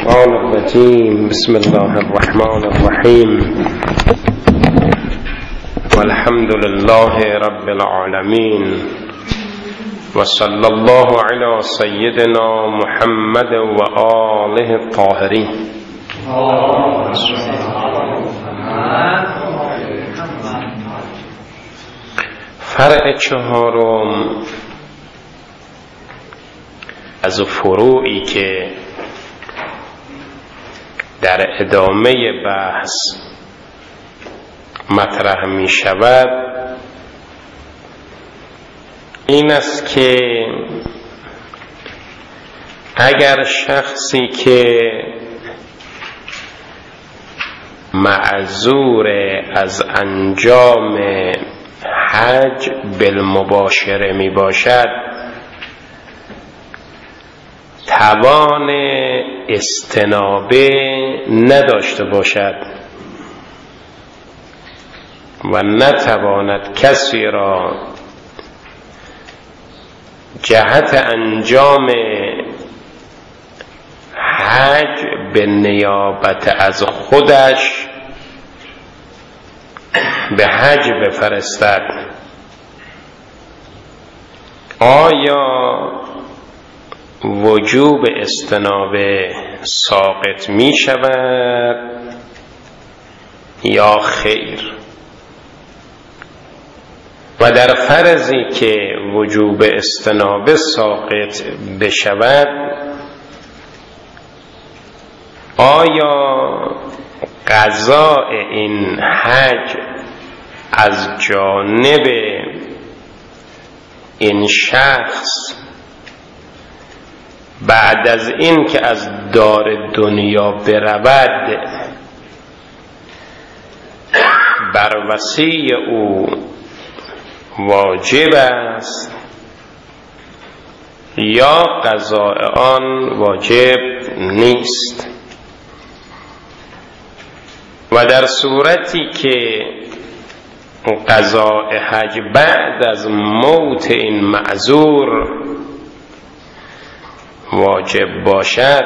الشيطان الرجيم. بسم الله الرحمن الرحيم. والحمد لله رب العالمين، وصلى الله على سيدنا محمد وآله الطاهرين. فرع چهارم از فروعی که در ادامه بحث مطرح می شود این است که اگر شخصی که معذور از انجام حج بالمباشره می باشد، توان استنابه نداشته باشد و نتواند کسی را جهت انجام حج به نیابت از خودش به حج بفرستد، آیا وجوب استنابه ساقط می شود یا خیر؟ و در فرضی که وجوب استنابه ساقط بشود، آیا قضاء این حج از جانب این شخص بعد از این که از دار دنیا برود بر وصی او واجب است یا قضاء آن واجب نیست؟ و در صورتی که قضاء حج بعد از موت این معذور واجب باشد،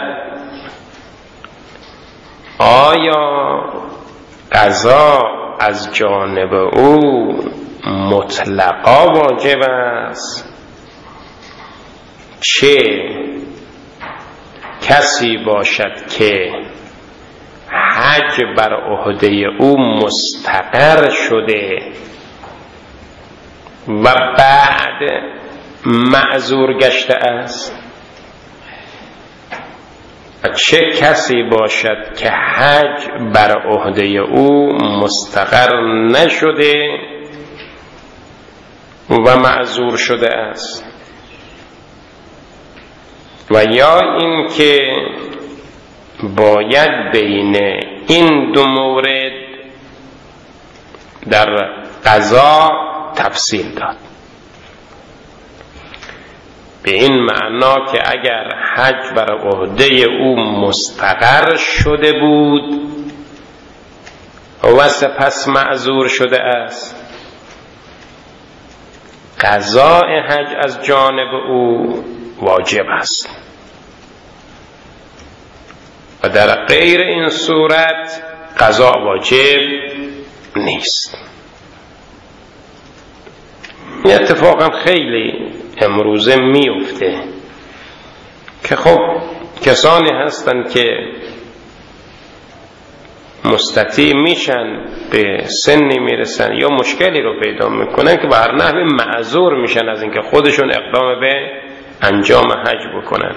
آیا قضا از جانب او مطلقا واجب است، چه کسی باشد که حج بر عهده او مستقر شده و بعد معذور گشته است، چه کسی باشد که حج بر عهده او مستقر نشده و معذور شده است. و یا این که باید بین این دو مورد در قضا تفصیل داد، به این معنا که اگر حج بر عهده او مستقر شده بود و سپس معذور شده است، قضاء حج از جانب او واجب است. و در غیر این صورت قضا واجب نیست. این اتفاقا خیلی امروزه میفته که خب کسانی هستن که مستطیع میشن، به سنی میرسن یا مشکلی رو پیدا میکنن که به هر نحوی معذور میشن از اینکه خودشون اقدام به انجام حج بکنن.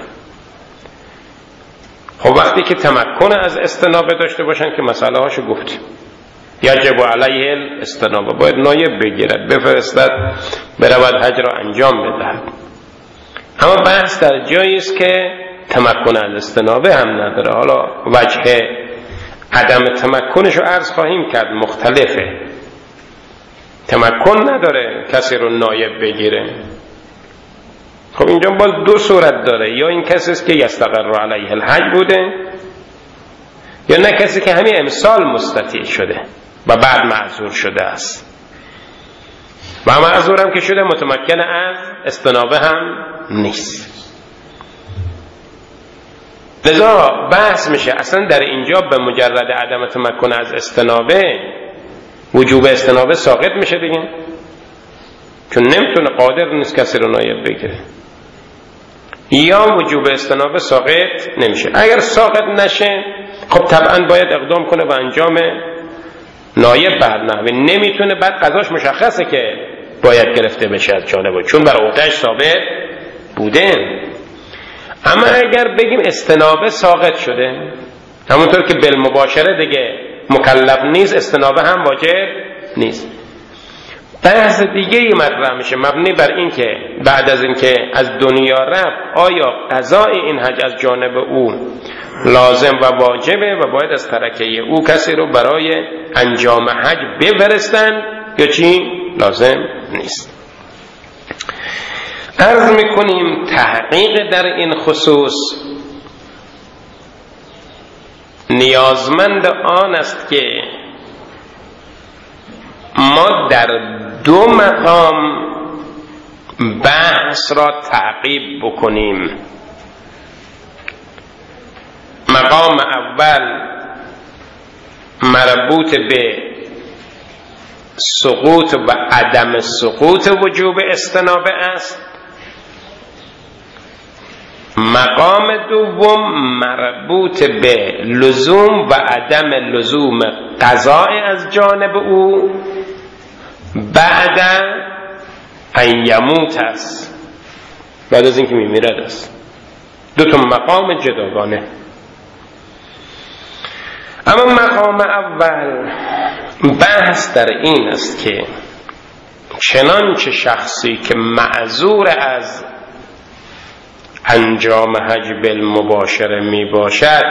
خب وقتی که تمکن از استنابه داشته باشن که مسئله هاشو گفتیم، یجب علیه الاستنابه، باید نایب بگیرد، بفرستد، برود حج را انجام بدهد. اما بحث در جایی است که تمکن از استنابه هم نداره. حالا وجه عدم تمکنش رو عرض خواهیم کرد، مختلفه. تمکن نداره کسی رو نایب بگیره. خب اینجا باز دو صورت داره، یا این کسی است که یستقر علیه الحج بوده، یا نه کسی که همین امسال مستطیع شده و بعد معذور شده است. و معذورم که شده متمکن از استنابه هم نیست. لذا بحث میشه اصلا در اینجا به مجرد عدم تمکن از استنابه وجوب استنابه ساقط میشه دیگه، چون نمیتونه، قادر نیست کسی رو نایب بگیره، یا وجوب استنابه ساقط نمیشه. اگر ساقط نشه خب طبعا باید اقدام کنه و انجام نایب برنامه، نمیتونه بعد قضاش مشخصه که باید گرفته بشه از جانبه، چون بر عهده‌اش ثابت بوده. اما اگر بگیم استنابه ساقط شده، همونطور که بالمباشره دیگه مکلف نیست، استنابه هم واجب نیست. بحث دیگه ای مطرح میشه مبنی بر این که بعد از اینکه از دنیا رفت آیا قضای این حج از جانب او لازم و واجبه و باید از ترکه او کسی رو برای انجام حج بفرستن یا چی لازم نیست. عرض میکنیم تحقیق در این خصوص نیازمند آن است که ما در دو مقام بحث را تعقیب بکنیم. مقام اول مربوط به سقوط و عدم سقوط وجوب استنابه است. مقام دوم مربوط به لزوم و عدم لزوم قضاء از جانب او بعد ان یموت است، بعد از اینکه میمیرد است. دو تا مقام جداگانه. اما مقام اول بحث در این است که چنانچه شخصی که معذور از انجام حج بالمباشره می باشد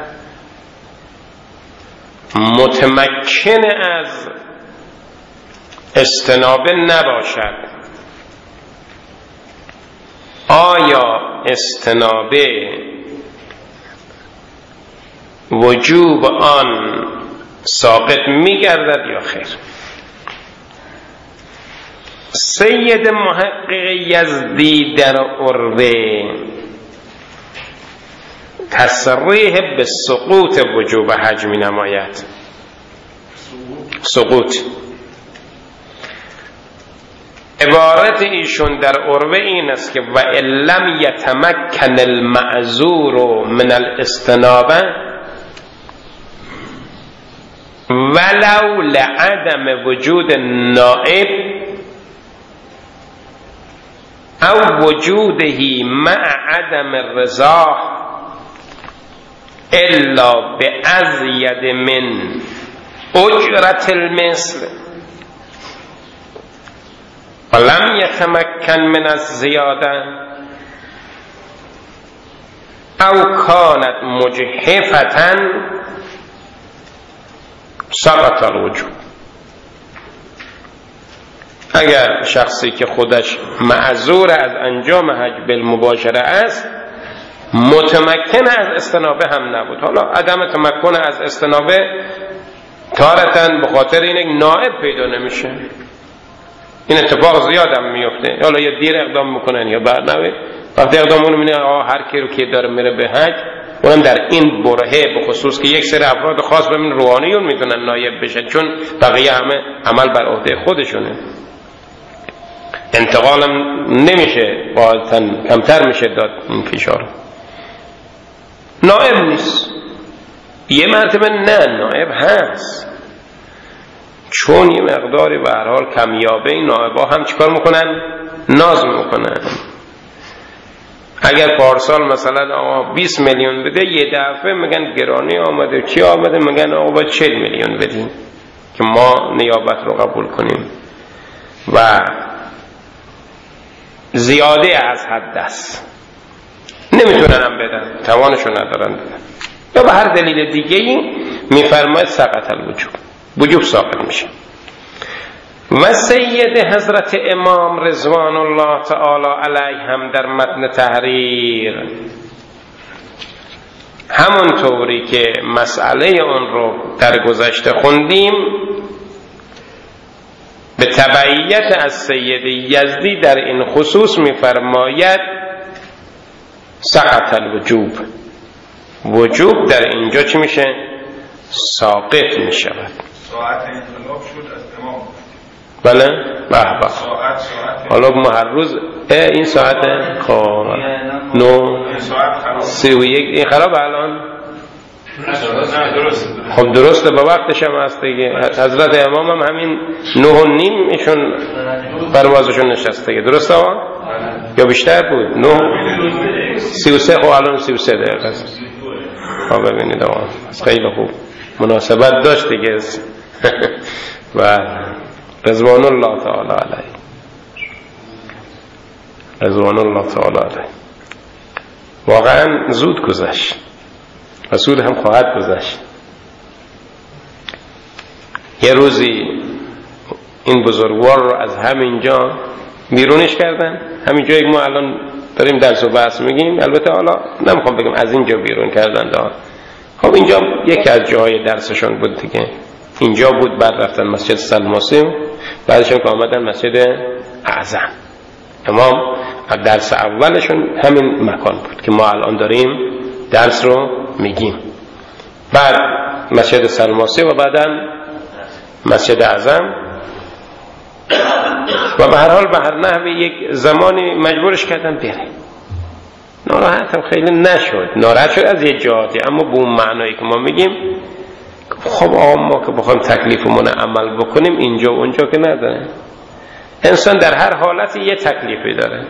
متمکن از استنابه نباشد، آیا استنابه وجوب آن ساقط می گردد یا خیر؟ سید محقق یزدی در عروه تصریح به سقوط وجوب حج می نماید. سقوط عبارت ایشون در عروه این است که و لم یتمکن المعذور من الاستنابه ولو لعدم وجود نائب او وجوده مع عدم الرضا الا بازید من اجرت المثل ولم يتمكن من الزيادة او كانت مجحفة سقط الوجوب. اگر شخصی که خودش معذور از انجام حج بالمباشره است متمکن از استنابه هم نبود، حالا عدم تمکن از استنابه تارتاً به خاطر اینکه نائب پیدا نمیشه، این اتفاق زیاد هم میفته، حالا یا دیر اقدام میکنن یا برنامه وقتی اقدام اونو میبینن هر کی رو که داره میره به حج، اونم در این برهه به خصوص که یک سری افراد خاص ببین روحانیون میتونن نایب بشن چون بقیه همه عمل بر عهده خودشونه، انتقالم نمیشه، غالباً کمتر میشه داد این فشار. نائب نیست، یه مرتبه نه نائب هست، چون یه مقداری به هر حال کمیابه این نائبا هم چیکار میکنن؟ ناز میکنن. اگر پارسال مثلا آقا 20 میلیون بده، یه دفعه میگن گرانی آمده، چی آمده؟ میگن آقا باید 40 میلیون بدیم که ما نیابت رو قبول کنیم و زیاده از حد است، نمیتونن هم بدن، توانشو ندارن بدن، یا به هر دلیل دیگه‌ای میفرماید سقط الوجوب، وجوب ساقط میشه. و سید حضرت امام رضوان الله تعالی علیه هم در متن تحریر همون طوری که مسئله اون رو در گذشته خوندیم به تبعیت از سید یزدی در این خصوص میفرماید سقط الوجوب، وجوب در اینجا چی میشه؟ ساقط میشود. ساعت انقلاب شد از امام. بله؟ به به. ساعت حالا ما هر روز این ساعته خب 9:31 این خراب الان. خب درسته با وقتش هم هست دیگه. حضرت امام هم همین 9:30 ایشون پروازشون نشسته دیگه. درسته آقا؟ یا بیشتر بود؟ 9:33 خب الان 33 دقیقه است. خب ببینید آقا خیلی خوب مناسبت داشت دیگه. و رضوان الله تعالی علیه، رضوان الله تعالی علیه. واقعا زود گذشت، رسول هم خواهد گذشت. یه روزی این بزرگوار رو از همینجا بیرونش کردن، همین جایی که ما الان داریم درس و بحث میگیم، البته حالا نمیخوام بگم از اینجا بیرون کردن دا. خب اینجا یکی از جاهای درسشون بود دیگه. اینجا بود، بعد رفتن مسجد سلماسی، بعدشون که آمدن مسجد اعظم. امام درس اولشون همین مکان بود که ما الان داریم درس رو میگیم. بعد مسجد سلماسی و بعداً مسجد اعظم. و به هر حال به هر نحوی یک زمانی مجبورش کردن بره. ناراحت هم خیلی نشد، ناراحت شد از یه جهاتی، اما به اون معنایی که ما میگیم خب آقا ما که بخوایم تکلیفمون عمل بکنیم اینجا و اونجا که نداره. انسان در هر حالتی یه تکلیفی داره.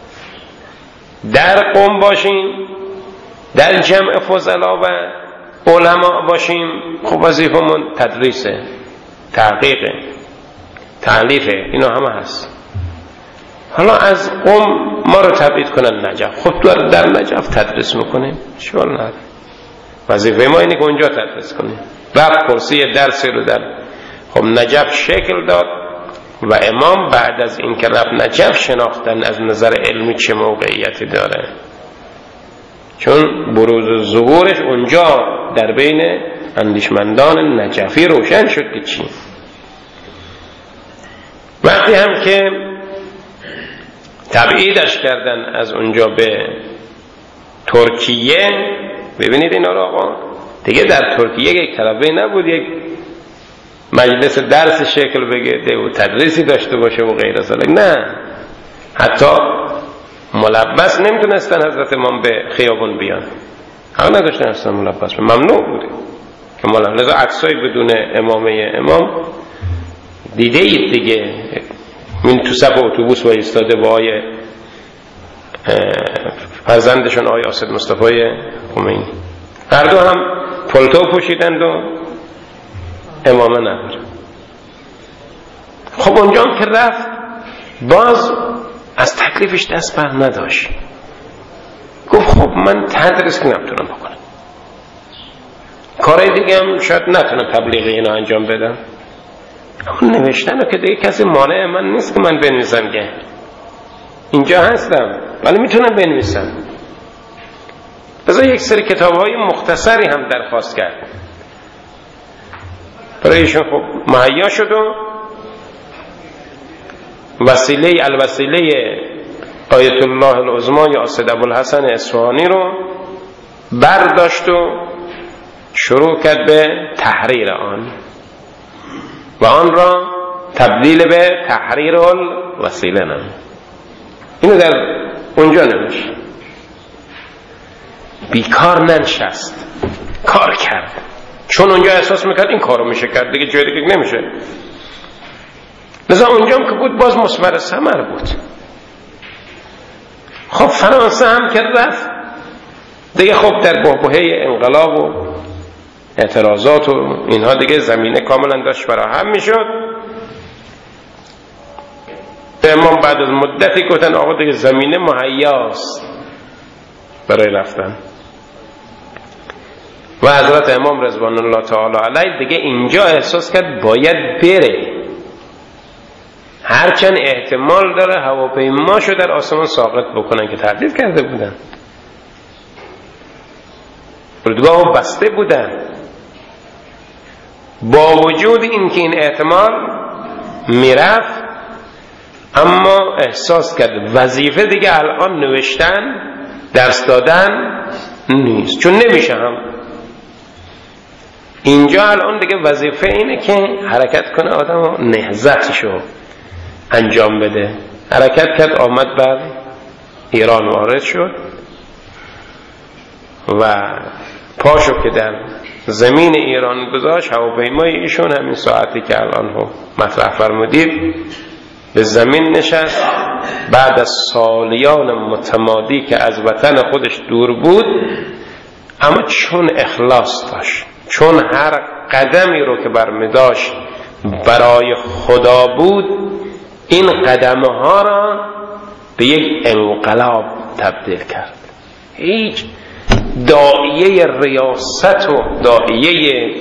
در قوم باشیم، در جمع فضلا و علما باشیم، خب وظیفمون تدریسه، تحقیقه، تعلیفه، اینا همه هست. حالا از قوم ما رو تبعید کنن نجف، خب در نجف تدریس میکنیم، اشکال نداره. وظیفه ما اینه که اونجا تدریس کنیم. رفت کرسی درسی رو در خب نجف شکل داد و امام بعد از این که رفت نجف شناختن از نظر علمی چه موقعیتی داره، چون بروز ظهورش اونجا در بین اندیشمندان نجفی روشن شد که چی. وقتی هم که تبعیدش کردن از اونجا به ترکیه، ببینید اینا رو آقا دیگه در ترکیه یک طلبه نبود یک مجلس درس شکل بگیره و تدریسی داشته باشه و غیر از ذلک. نه، حتی ملبس نمیتونستن حضرت امام به خیابون بیان، حق نداشتن اصلا ملبس، ممنوع بوده که لذا عکسای بدون امامه امام دیده اید دیگه. این تو صف اتوبوس و ایستاده با آیه فرزندشون آیه آسد مصطفی خمینی، هر دو هم پلتو پوشیدند و امامه نداره. خب اونجا که رفت باز از تکلیفش دست بر نداشت، گفت خب من تدریس نمیتونم بکنم، کارهای دیگه هم شاید نتونم تبلیغی اینا انجام بدم، اون نوشتن که دیگه کسی مانع من نیست که من بنویسم، که اینجا هستم ولی میتونم بنویسم. بذار یک سری کتاب‌های مختصری هم درخواست کرد برایشون. خب مهیا شد و الوسیله آیت الله العظمی یا سید ابوالحسن اصفهانی رو برداشت و شروع کرد به تحریر آن و آن را تبدیل به تحریر الوسیله نمود. اینو در اونجا نمیشه. بیکار ننشست، کار کرد، چون اونجا احساس میکرد این کارو میشه کرد دیگه، جای دیگه نمیشه. لذا اونجا هم که بود باز مثمر ثمر بود. خب فرانسه هم که رفت دیگه، خب در بحبوحه انقلاب و اعتراضات و اینها دیگه زمینه کاملا داشت فراهم میشد. به امام بعد از مدتی گفتن آقا دیگه زمینه مهیاست برای رفتن، و حضرت امام رضوان الله تعالی علیه دیگه اینجا احساس کرد باید بره، هرچند احتمال داره هواپیماشو در آسمان ساقط بکنن که تردید کرده بودن، فرودگاهو بسته بودن. با وجود این که این احتمال میرفت، اما احساس کرد وظیفه دیگه الان نوشتن، درس دادن نیست، چون نمیشه هم. اینجا الان دیگه وظیفه اینه که حرکت کنه، آدم نهضتشو انجام بده. حرکت کرد، آمد بر ایران وارد شد و پاشو که در زمین ایران گذاشت، هواپیمای ایشون همین ساعتی که الان رو مطرح فرمودید به زمین نشست. بعد از سالیان متمادی که از وطن خودش دور بود، اما چون اخلاص داشت، چون هر قدمی رو که برمی‌داشت برای خدا بود، این قدمه ها را به یک انقلاب تبدیل کرد. هیچ داعیه ریاست و داعیه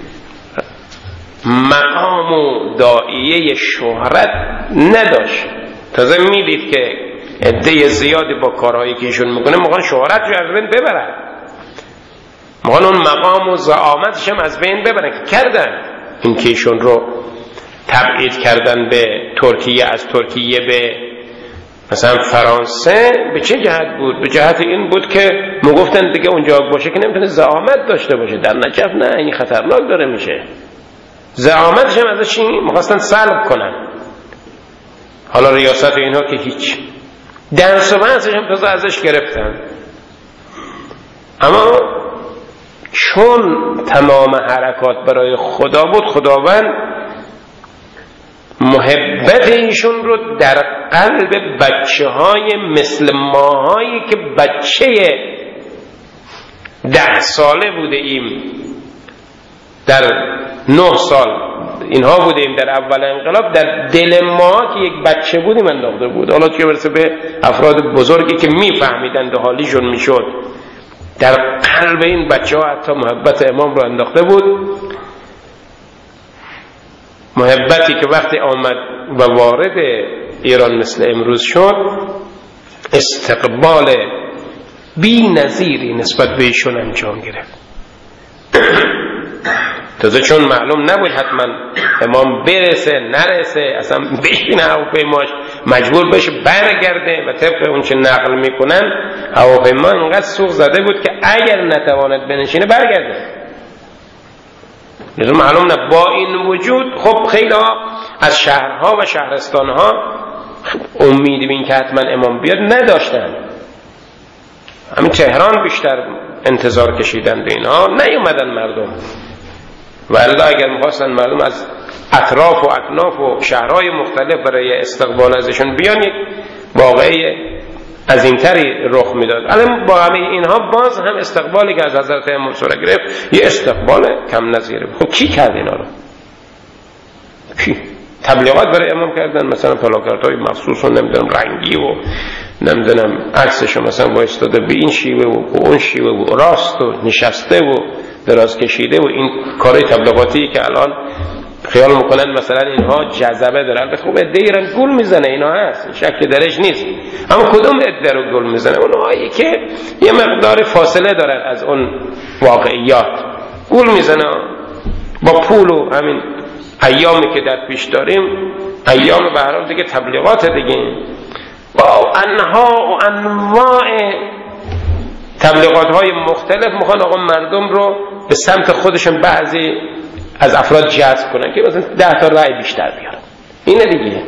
مقام و داعیه شهرت نداشت. تازه میدید که عده زیادی با کارهایی که ایشون میکنه میخوان شهرت رو از بین ببرن، میخوان اون مقام و زعامتش هم از بین ببرن که کردن. این که ایشون رو تبعید کردن به ترکیه، از ترکیه به مثلا فرانسه، به چه جهت بود؟ به جهت این بود که میگفتن دیگه اونجا باشه که نمیتونه زعامت داشته باشه. در نجف نه، این خطرناک داره میشه. زعامتش هم ازش میخواستن سلب کنن. حالا ریاست اینها که هیچ، درس و بحثش هم تازه ازش گرفتن. اما چون تمام حرکات برای خدا بود، خداوند محبت ایشون رو در قلب بچه های مثل ماهایی که بچه 10 ساله بوده ایم، در 9 سال اینها بوده ایم در اول انقلاب، در دل ما که یک بچه بودیم انداخته بود. حالا چه برسه به افراد بزرگی که میفهمیدند و حالیشون میشد، در قلب این بچه ها حتی محبت امام رو انداخته بود. محبتی که وقتی آمد و وارد ایران مثل امروز شد، استقبال بی نظیری نسبت به ایشون انجام گرفت. تازه چون معلوم نبود حتما امام برسه نرسه، اصلا بشینه هواپیماش مجبور بشه برگرده و طبق اون چه نقل میکنن هواپیما اینقدر سوق زده بود که اگر نتواند بنشینه برگرده. معلوم نه. با این وجود خب خیلی از شهرها و شهرستانها امیدی به این که حتما امام بیاد نداشتن. همین تهران بیشتر انتظار کشیدن به اینها، نیومدن مردم. ولی اگر می‌خواستن مردم از اطراف و اکناف و شهرهای مختلف برای استقبال ازشون بیان، یک واقعی عظیم‌تری رخ میداد. الان با همه اینها باز هم استقبالی که از حضرت امام صورت گرفت یه استقبال کم نظیره. خب کی کرد اینا رو؟ کی؟ تبلیغات برای امام کردن، مثلا پلاکاردهای مخصوص و نمیدونم رنگی و نمیدونم عکسشو مثلا وایستاده به این شیوه و اون شیوه و راست و نشسته و دراز کشیده و این کارهای تبلیغاتی که الان خیال میکنن مثلا اینها جذبه داره. البته خب عده ایران گول میزنه، اینا هست، شک درش نیست. اما کدوم عده رو گول میزنه؟ اونهایی که یه مقدار فاصله دارن از اون واقعیات گول میزنه با پول و همین ایامی که در پیش داریم، ایام به هر حال دیگه تبلیغات دیگه، با انها و انواع تبلیغات های مختلف میخوان آقا مردم رو به سمت خودشون بعضی از افراد جذب کنن که مثلا 10 تا رأی بیشتر بیارن. اینه دیگه.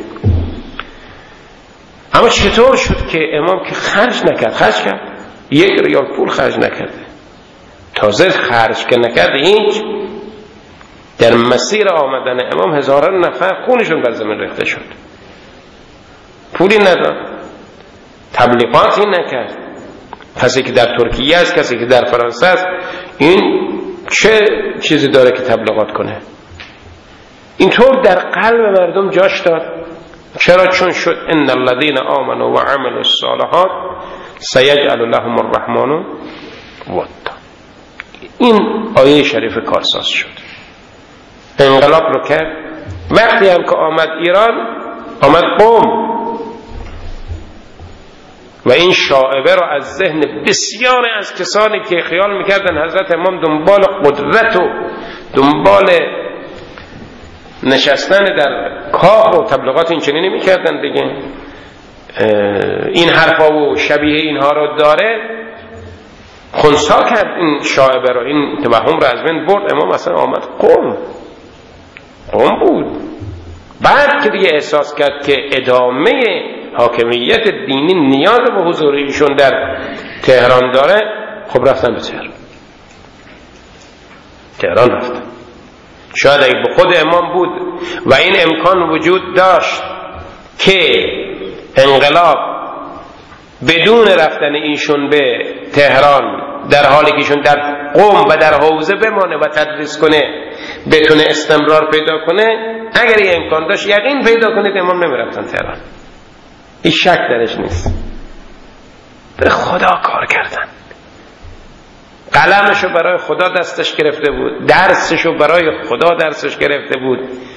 اما چطور شد که امام که خرج نکرد، خرج کرد 1 ریال پول خرج نکرده، تازه خرج که نکرد هیچ، در مسیر آمدن امام هزاران نفر خونشون بر زمین ریخته شد، پولی نداد، تبلیغاتی نکرد. کسی که در ترکیه است، کسی که در فرانسه است، این چه چیزی داره که تبلیغات کنه؟ اینطور در قلب مردم جاش داد. چرا؟ چون شد ان الذين آمنوا وعملوا الصالحات سيجعل لهم الرحمن ودا. این آیه شریف کارساز شد، انقلاب رو کرد. وقتی هم که آمد ایران، آمد قم و این شائبه رو از ذهن بسیار از کسانی که خیال میکردن حضرت امام دنبال قدرت و دنبال نشستن در کاخ و تبلیغات این چنینی میکردن دیگه، این حرفا و شبیه اینها رو داره، خنثی کرد این شایبه رو، این توهم رو از بین برد. امام اصلا آمد قم بود. بعد که دیگه احساس کرد که ادامه حاکمیت دینی نیاز به حضور ایشون در تهران داره، خب رفتن به تهران رفتن. شاید اگه به خود امام بود و این امکان وجود داشت که انقلاب بدون رفتن ایشون به تهران، در حالی که ایشون در قم و در حوزه بمانه و تدریس کنه، بتونه استمرار پیدا کنه، اگر این امکان داشت یقین پیدا کنید امام نمیرفتن تهران. این شک درش نیست. به خدا کار کردن. قلمشو برای خدا دستش گرفته بود، درسشو برای خدا درسش گرفته بود.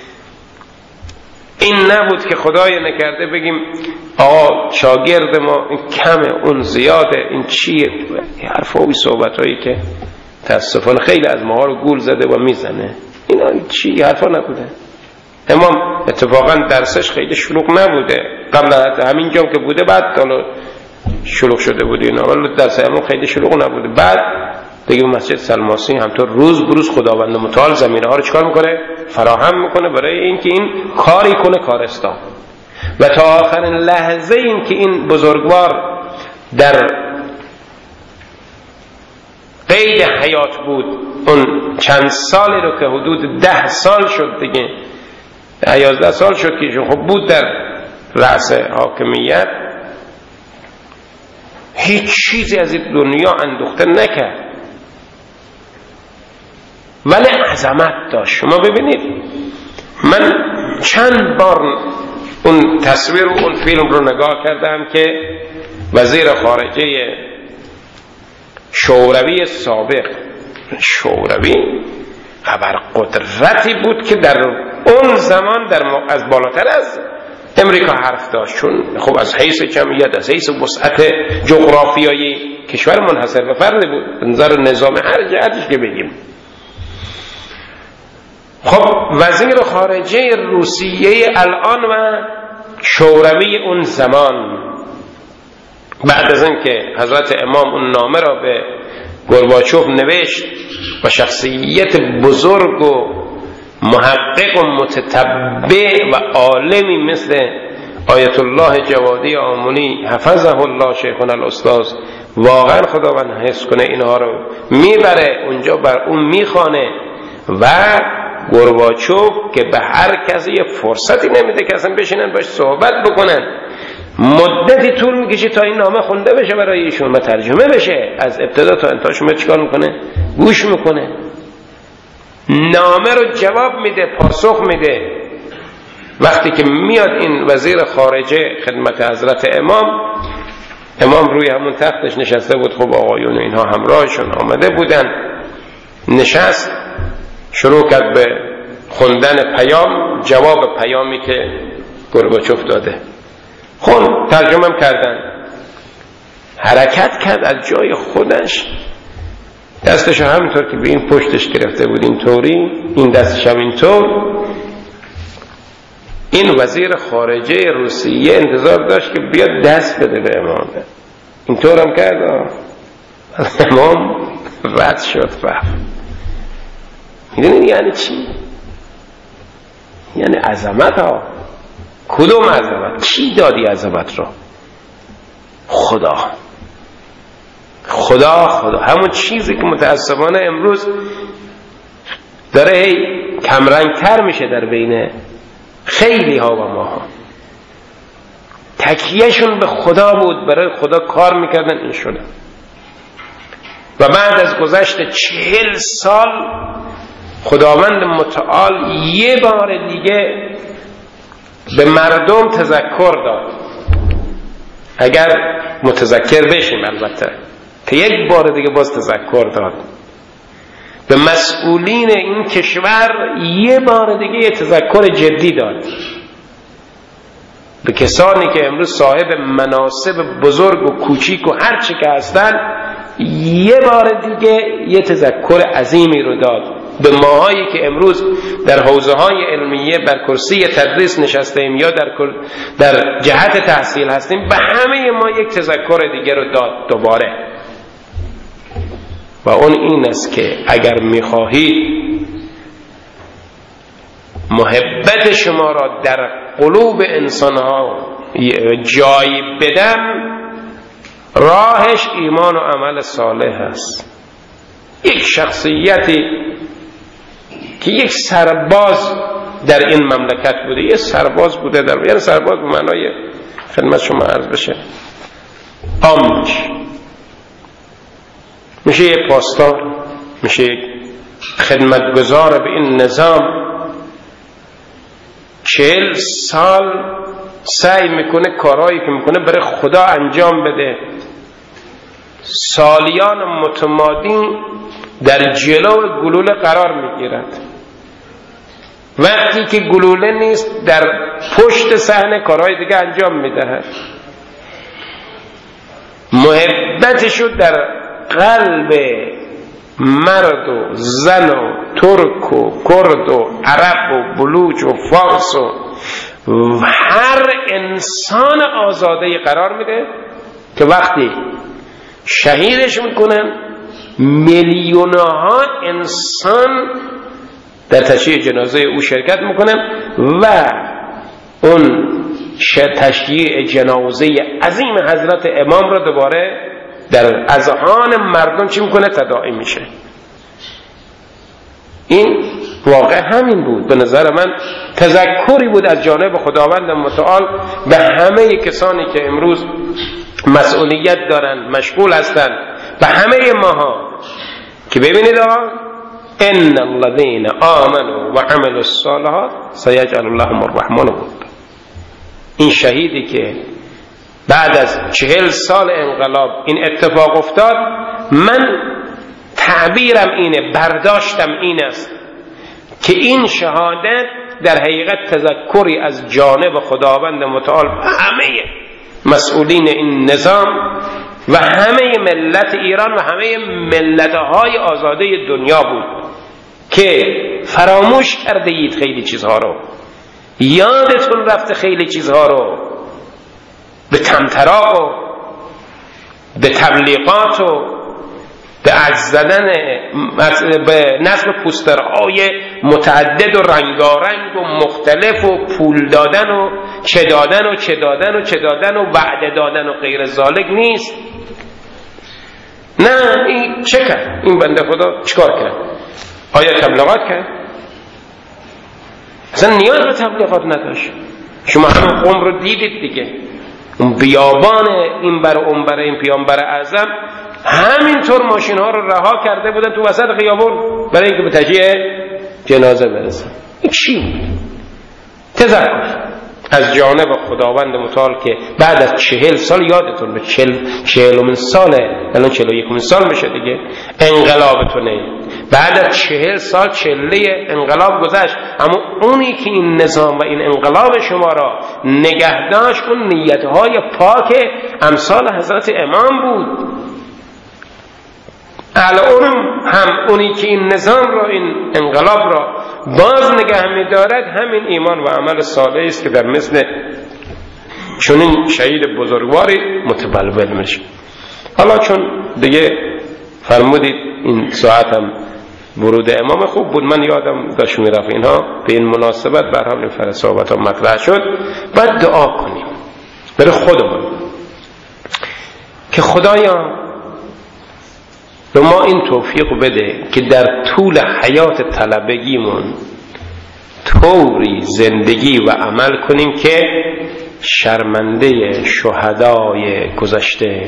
این نبود که خدای نکرده بگیم آقا شاگرد ما این کمه اون زیاده، این چیه، حرف و صحبتایی که تاسفانه خیلی از ماها رو گول زده و میزنه. اینا چی حرفا نبوده. امام اتفاقا درسش خیلی شلوغ نبوده، قبل همین جام که بوده بعد حالا شلوغ شده بود اینا، ولی درس امام خیلی شلوغ نبوده. بعد دیگه مسجد سلماسی همطور روز بروز خداوند متعال زمینه ها رو چکار میکنه؟ فراهم میکنه برای اینکه این کاری کنه کارستان. و تا آخرین لحظه این که این بزرگوار در قید حیات بود، اون چند سالی رو که حدود 10 سال شد دیگه، 11 سال شد که خب بود در رأس حاکمیت، هیچ چیزی از این دنیا اندوخته نکرد، ولی عظمت داشت. شما ببینید من چند بار اون تصویر و اون فیلم رو نگاه کردم که وزیر خارجه شوروی سابق، شوروی خبر قدرتی بود که در اون زمان از بالاتر از امریکا حرف داشت، چون خب از حیث جمعیت، از حیث وسعت جغرافیایی کشور منحصر به فرد بود، نظر نظام هر جهتش که بگیم. خب وزیر خارجه روسیه الان و شوروی اون زمان، بعد از اینکه حضرت امام اون نامه را به گورباچوف نوشت و شخصیت بزرگ و محقق و متتبع و عالمی مثل آیت الله جوادی آملی حفظه الله شیخنا الاستاذ، واقعا خداوند حفظ کنه، اینها رو میبره اونجا بر اون میخوانه و گورباچوف که به هر کسی یه فرصتی نمیده که اصلا بشینن باش صحبت بکنن، مدتی طول میکشه تا این نامه خونده بشه برای ایشون و ترجمه بشه، از ابتدا تا انتهاش چیکار میکنه؟ گوش میکنه، نامه رو جواب میده، پاسخ میده. وقتی که میاد این وزیر خارجه خدمت حضرت امام روی همون تختش نشسته بود، خب آقایون اینها همراهشون آمده بودن، نشست شروع کرد به خوندن پیام، جواب پیامی که گورباچوف داده، ترجمه کردن، حرکت کرد از جای خودش، دستش همینطور که به این پشتش گرفته بود اینطوری، این دستش هم اینطور. این وزیر خارجه روسیه انتظار داشت که بیاد دست بده به امام، اینطور هم کرد، امام رد شد رفت. میدونید یعنی چی؟ یعنی عظمت ها. کدوم عظمت؟ چی دادی عظمت رو؟ خدا. همون چیزی که متاسفانه امروز داره کمرنگتر میشه در بین خیلی ها و ماها. تکیهشون به خدا بود، برای خدا کار میکردن، این شده. و بعد از گذشت 40 سال خداوند متعال یه بار دیگه به مردم تذکر داد، اگر متذکر بشیم البته، که یک بار دیگه باز تذکر داد به مسئولین این کشور، یه بار دیگه یه تذکر جدی داد به کسانی که امروز صاحب مناصب بزرگ و کوچیک و هر چی که هستن، یه بار دیگه یه تذکر عظیمی رو داد به ماهایی که امروز در حوزه های علمیه بر کرسی تدریس نشستیم یا در جهت تحصیل هستیم، به همه ما یک تذکر دیگه رو داد دوباره. و اون این است که اگر میخواهید محبت شما را در قلوب انسانها جای بدم، راهش ایمان و عمل صالح است. یک شخصیتی که یک سرباز در این مملکت بوده، یک سرباز بوده، یعنی سرباز به معنای خدمت شما عرض بشه عام میشه یک پاسدار، میشه یک خدمتگزار به این نظام. 40 سال سعی میکنه کارهایی که میکنه برای خدا انجام بده، سالیان متمادی در جلو گلوله قرار میگیرد. وقتی که گلوله نیست در پشت صحنه کارهای دیگه انجام میدهد. محبتشو در قلب مرد و زن و ترک و کرد و عرب و بلوچ و فارس و هر انسان آزاده قرار میده که وقتی شهیدش میکنن میلیونها انسان در تشییع جنازه او شرکت میکنن و اون تشییع جنازه عظیم حضرت امام را دوباره در اذهان مردم چی میکنه؟ تداعی میشه. این واقع همین بود. به نظر من تذکری بود از جانب خداوند متعال به همه کسانی که امروز مسئولیت دارن، مشغول هستن، به همه ماها که ببینید آقا ان الذين آمنوا وعملوا الصالحات سيجعل الله الرحمن ودا. این شهیدی که بعد از 40 سال انقلاب این اتفاق افتاد، من تعبیرم اینه، برداشتم این است که این شهادت در حقیقت تذکری از جانب خداوند متعال همه مسئولین این نظام و همه ملت ایران و همه ملت‌های آزاده دنیا بود که فراموش کرده اید خیلی چیزها رو، یادتون رفته خیلی چیزها رو، به طمطراق و به تبلیغات و به عجز زدن، به نصب پوسترهای متعدد و رنگارنگ و مختلف و پول دادن و چه دادن و چه دادن و چه دادن و وعده دادن و غیر ذالک نیست. نه، این چه کرد؟ این بنده خدا چیکار کرد؟ آیا تبلیغات کرد؟ اصلا نیاز به تبلیغات نداشت. شما هم قوم رو دیدید دیگه، اون بیابان این بر اون بر این پیامبر اعظم همینطور ماشین ها رو رها کرده بودن تو وسط خیابون برای اینکه به تشییع جنازه برسن. این چی بود؟ تذکر از جانب خداوند متعال که بعد از 40 سال، یادتون به 40 ساله، الان 41 سال میشه دیگه انقلابتونه، بعد از 40 سال چله انقلاب گذشت، اما اونی که این نظام و این انقلاب شما را نگه داشت اون نیتهای پاک امثال حضرت امام بود. الان هم اونی که این نظام را، این انقلاب را باز نگه می‌دارد همین ایمان و عمل صالح است که در مثل چنین شهید بزرگواری متبلور میشه. حالا چون دیگه فرمودید این ساعت هم ورود امام خوب بود، من یادم داشت میرفت اینها به این مناسبت به هر حال این فرصاحت ها مطرح شد. باید دعا کنیم برای خودمون که خدایا به ما این توفیق بده که در طول حیات طلبگیمون طوری زندگی و عمل کنیم که شرمنده شهدای گذشته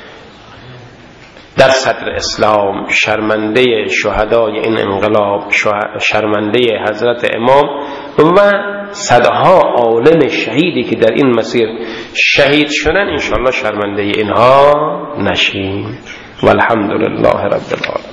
در صدر اسلام، شرمنده شهدای این انقلاب، شرمنده حضرت امام و صدها عالم شهیدی که در این مسیر شهید شدن، انشاءالله شرمنده اینها نشیم. والحمد لله رب العالمین.